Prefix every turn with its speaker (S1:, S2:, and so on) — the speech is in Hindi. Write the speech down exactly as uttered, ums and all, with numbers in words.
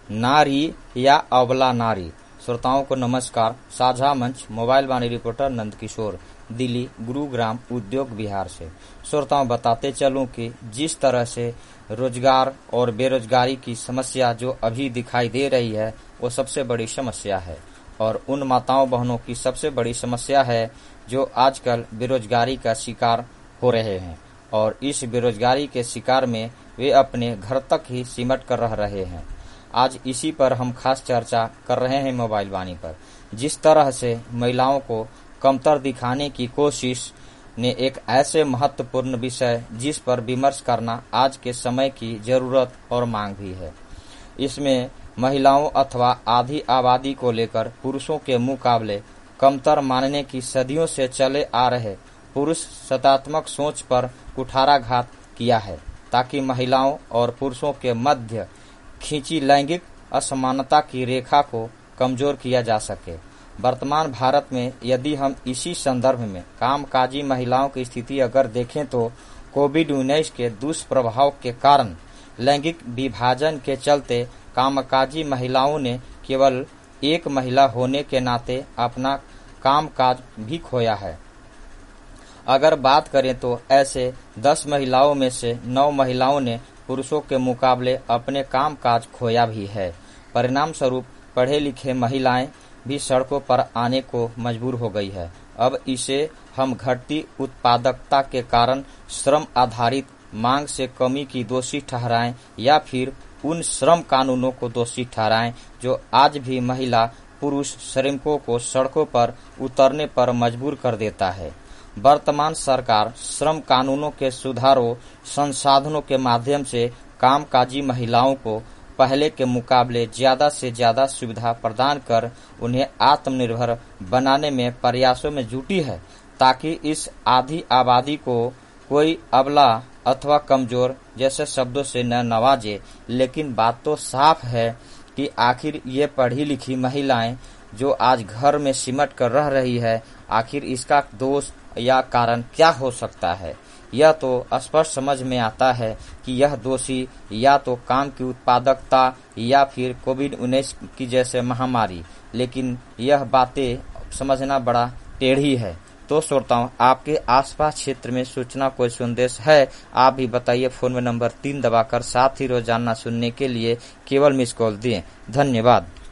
S1: नारी या अबला नारी। श्रोताओं को नमस्कार। साझा मंच मोबाइल वाणी रिपोर्टर नंदकिशोर, दिल्ली, गुरुग्राम, उद्योग बिहार से। श्रोताओं, बताते चलूं कि जिस तरह से रोजगार और बेरोजगारी की समस्या जो अभी दिखाई दे रही है वो सबसे बड़ी समस्या है, और उन माताओं बहनों की सबसे बड़ी समस्या है जो आजकल बेरोजगारी का शिकार हो रहे हैं, और इस बेरोजगारी के शिकार में वे अपने घर तक ही सिमट कर रह रहे हैं। आज इसी पर हम खास चर्चा कर रहे हैं मोबाइल वाणी पर। जिस तरह से महिलाओं को कमतर दिखाने की कोशिश ने एक ऐसे महत्वपूर्ण विषय जिस पर विमर्श करना आज के समय की जरूरत और मांग भी है। इसमें महिलाओं अथवा आधी आबादी को लेकर पुरुषों के मुकाबले कमतर मानने की सदियों से चले आ रहे पुरुष सत्तात्मक सोच पर कुठाराघात किया है, ताकि महिलाओं और पुरुषों के मध्य खींची लैंगिक असमानता की रेखा को कमजोर किया जा सके। वर्तमान भारत में यदि हम इसी संदर्भ में कामकाजी महिलाओं की स्थिति अगर देखें तो कोविड उन्नीस के दुष्प्रभाव के कारण लैंगिक विभाजन के चलते कामकाजी महिलाओं ने केवल एक महिला होने के नाते अपना कामकाज भी खोया है। अगर बात करें तो ऐसे दस महिलाओं में से नौ महिलाओं ने पुरुषों के मुकाबले अपने कामकाज खोया भी है। परिणाम स्वरूप पढ़े लिखे महिलाएं भी सड़कों पर आने को मजबूर हो गई है। अब इसे हम घटती उत्पादकता के कारण श्रम आधारित मांग से कमी की दोषी ठहराएं, या फिर उन श्रम कानूनों को दोषी ठहराएं जो आज भी महिला पुरुष श्रमिकों को सड़कों पर उतरने पर मजबूर कर देता है। वर्तमान सरकार श्रम कानूनों के सुधारों संसाधनों के माध्यम से कामकाजी महिलाओं को पहले के मुकाबले ज्यादा से ज्यादा सुविधा प्रदान कर उन्हें आत्मनिर्भर बनाने में प्रयासों में जुटी है, ताकि इस आधी आबादी को कोई अबला अथवा कमजोर जैसे शब्दों से न नवाजे। लेकिन बात तो साफ है कि आखिर ये पढ़ी लिखी महिलाएं जो आज घर में सिमट कर रह रही है, आखिर इसका दोष या कारण क्या हो सकता है? यह तो स्पष्ट समझ में आता है कि यह दोषी या तो काम की उत्पादकता या फिर कोविड उन्नीस की जैसे महामारी, लेकिन यह बातें समझना बड़ा टेढ़ी है। तो श्रोताओं, आपके आसपास क्षेत्र में सूचना कोई संदेश है, आप भी बताइए। फोन में नंबर तीन दबाकर साथ ही रोजाना सुनने के लिए केवल मिस कॉल दें। धन्यवाद।